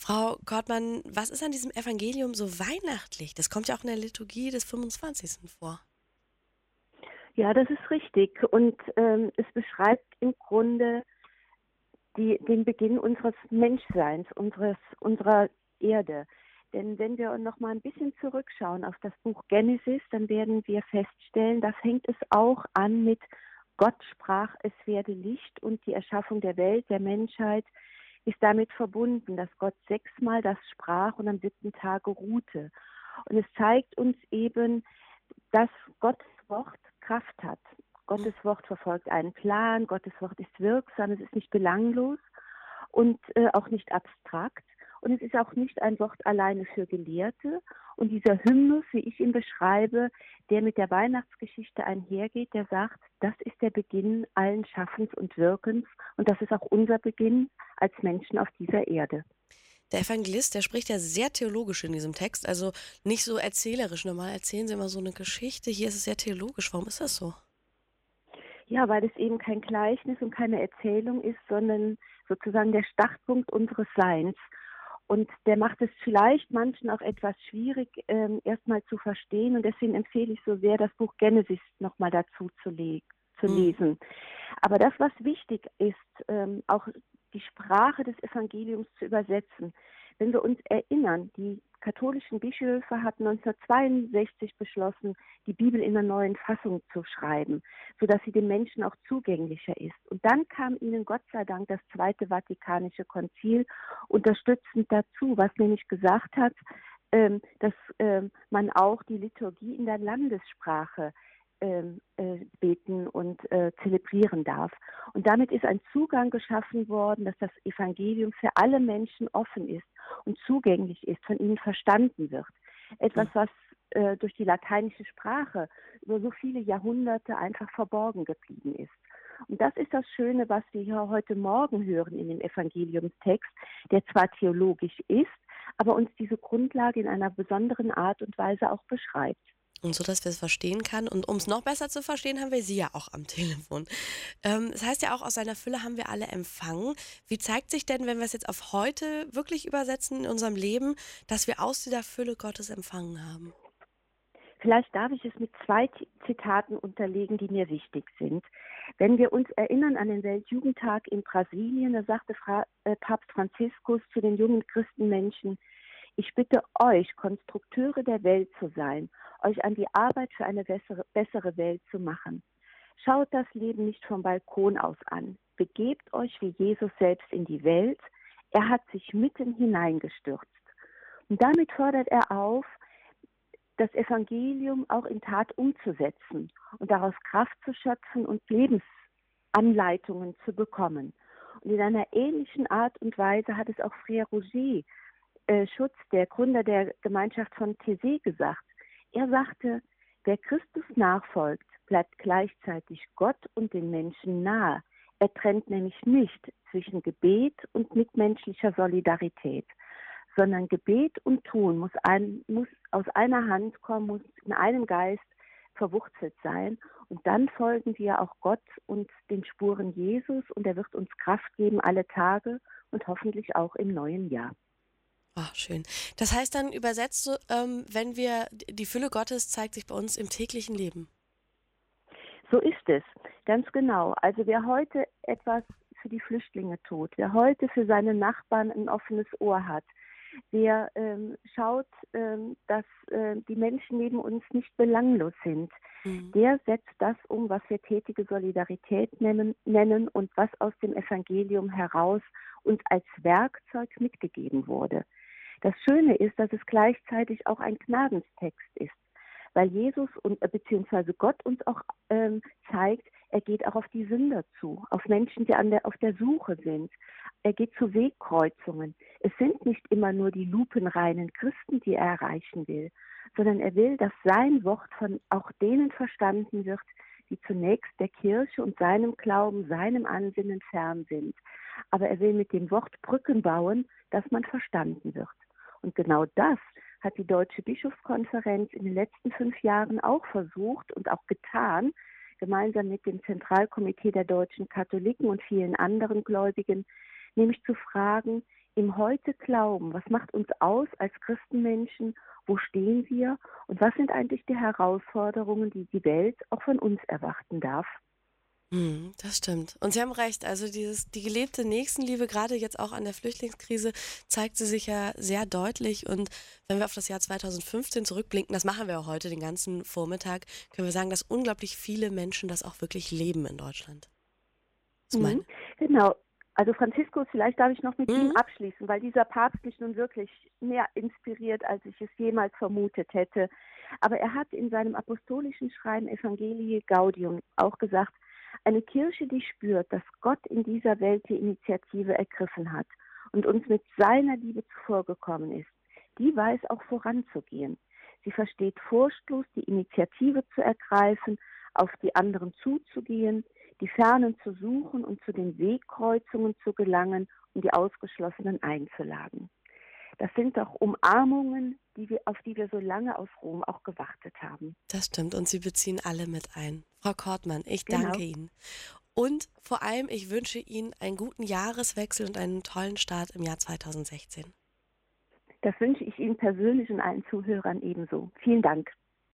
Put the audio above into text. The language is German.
Frau Kortmann, was ist an diesem Evangelium so weihnachtlich? Das kommt ja auch in der Liturgie des 25. vor. Ja, das ist richtig. Und es beschreibt im Grunde den Beginn unseres Menschseins, unserer Erde. Denn wenn wir noch mal ein bisschen zurückschauen auf das Buch Genesis, dann werden wir feststellen, da fängt es auch an mit Gott sprach, es werde Licht, und die Erschaffung der Welt, der Menschheit ist damit verbunden, dass Gott sechsmal das sprach und am siebten Tage ruhte. Und es zeigt uns eben, dass Gottes Wort Kraft hat. Hm. Gottes Wort verfolgt einen Plan, Gottes Wort ist wirksam, es ist nicht belanglos und auch nicht abstrakt. Und es ist auch nicht ein Wort alleine für Gelehrte. Und dieser Hymnus, wie ich ihn beschreibe, der mit der Weihnachtsgeschichte einhergeht, der sagt, das ist der Beginn allen Schaffens und Wirkens. Und das ist auch unser Beginn als Menschen auf dieser Erde. Der Evangelist, der spricht ja sehr theologisch in diesem Text, also nicht so erzählerisch. Normal erzählen sie immer so eine Geschichte. Hier ist es sehr theologisch. Warum ist das so? Ja, weil es eben kein Gleichnis und keine Erzählung ist, sondern sozusagen der Startpunkt unseres Seins. Und der macht es vielleicht manchen auch etwas schwierig, erstmal zu verstehen. Und deswegen empfehle ich so sehr, das Buch Genesis nochmal dazu zu Mhm. lesen. Aber das, was wichtig ist, auch die Sprache des Evangeliums zu übersetzen. Wenn wir uns erinnern, die katholischen Bischöfe hatten 1962 beschlossen, die Bibel in einer neuen Fassung zu schreiben, sodass sie den Menschen auch zugänglicher ist. Und dann kam ihnen Gott sei Dank das Zweite Vatikanische Konzil unterstützend dazu, was nämlich gesagt hat, dass man auch die Liturgie in der Landessprache beten und zelebrieren darf. Und damit ist ein Zugang geschaffen worden, dass das Evangelium für alle Menschen offen ist und zugänglich ist, von ihnen verstanden wird. Etwas, Mhm. was durch die lateinische Sprache über so viele Jahrhunderte einfach verborgen geblieben ist. Und das ist das Schöne, was wir hier heute Morgen hören in dem Evangeliumstext, der zwar theologisch ist, aber uns diese Grundlage in einer besonderen Art und Weise auch beschreibt. Und so, dass wir es verstehen kann. Und um es noch besser zu verstehen, haben wir Sie ja auch am Telefon. Es heißt ja auch, aus seiner Fülle haben wir alle empfangen. Wie zeigt sich denn, wenn wir es jetzt auf heute wirklich übersetzen in unserem Leben, dass wir aus dieser Fülle Gottes empfangen haben? Vielleicht darf ich es mit zwei Zitaten unterlegen, die mir wichtig sind. Wenn wir uns erinnern an den Weltjugendtag in Brasilien, da sagte Papst Franziskus zu den jungen Christenmenschen: Ich bitte euch, Konstrukteure der Welt zu sein, euch an die Arbeit für eine bessere Welt zu machen. Schaut das Leben nicht vom Balkon aus an. Begebt euch wie Jesus selbst in die Welt. Er hat sich mitten hineingestürzt. Und damit fordert er auf, das Evangelium auch in Tat umzusetzen und daraus Kraft zu schöpfen und Lebensanleitungen zu bekommen. Und in einer ähnlichen Art und Weise hat es auch Frère Roger Schutz, der Gründer der Gemeinschaft von Taizé, gesagt. Er sagte, wer Christus nachfolgt, bleibt gleichzeitig Gott und den Menschen nahe. Er trennt nämlich nicht zwischen Gebet und mitmenschlicher Solidarität, sondern Gebet und Tun muss aus einer Hand kommen, muss in einem Geist verwurzelt sein. Und dann folgen wir auch Gott und den Spuren Jesus, und er wird uns Kraft geben alle Tage und hoffentlich auch im neuen Jahr. Ach, schön. Das heißt dann übersetzt, so, wenn wir, die Fülle Gottes zeigt sich bei uns im täglichen Leben. So ist es, ganz genau. Also wer heute etwas für die Flüchtlinge tut, wer heute für seine Nachbarn ein offenes Ohr hat, wer schaut, dass die Menschen neben uns nicht belanglos sind, Mhm. der setzt das um, was wir tätige Solidarität nennen und was aus dem Evangelium heraus uns als Werkzeug mitgegeben wurde. Das Schöne ist, dass es gleichzeitig auch ein Gnadenstext ist, weil Jesus und beziehungsweise Gott uns auch zeigt, er geht auch auf die Sünder zu, auf Menschen, die auf der Suche sind. Er geht zu Wegkreuzungen. Es sind nicht immer nur die lupenreinen Christen, die er erreichen will, sondern er will, dass sein Wort von auch denen verstanden wird, die zunächst der Kirche und seinem Glauben, seinem Ansinnen fern sind. Aber er will mit dem Wort Brücken bauen, dass man verstanden wird. Und genau das hat die Deutsche Bischofskonferenz in den letzten 5 Jahren auch versucht und auch getan, gemeinsam mit dem Zentralkomitee der deutschen Katholiken und vielen anderen Gläubigen, nämlich zu fragen, im Heute glauben? Was macht uns aus als Christenmenschen? Wo stehen wir? Und was sind eigentlich die Herausforderungen, die die Welt auch von uns erwarten darf? Das stimmt. Und Sie haben recht, also die gelebte Nächstenliebe, gerade jetzt auch an der Flüchtlingskrise, zeigt sie sich ja sehr deutlich. Und wenn wir auf das Jahr 2015 zurückblicken, das machen wir auch heute den ganzen Vormittag, können wir sagen, dass unglaublich viele Menschen das auch wirklich leben in Deutschland. Das ist Mhm, meine. genau. Also Franziskus, vielleicht darf ich noch mit ihm Mhm. abschließen, weil dieser Papst mich nun wirklich mehr inspiriert, als ich es jemals vermutet hätte. Aber er hat in seinem apostolischen Schreiben Evangelii Gaudium auch gesagt, eine Kirche, die spürt, dass Gott in dieser Welt die Initiative ergriffen hat und uns mit seiner Liebe zuvorgekommen ist, die weiß auch voranzugehen. Sie versteht furchtlos, die Initiative zu ergreifen, auf die anderen zuzugehen, die Fernen zu suchen und zu den Wegkreuzungen zu gelangen und die Ausgeschlossenen einzuladen. Das sind doch Umarmungen, auf die wir so lange aus Rom auch gewartet haben. Das stimmt. Und Sie beziehen alle mit ein. Frau Kortmann, ich danke Genau. Ihnen. Und vor allem, ich wünsche Ihnen einen guten Jahreswechsel und einen tollen Start im Jahr 2016. Das wünsche ich Ihnen persönlich und allen Zuhörern ebenso. Vielen Dank.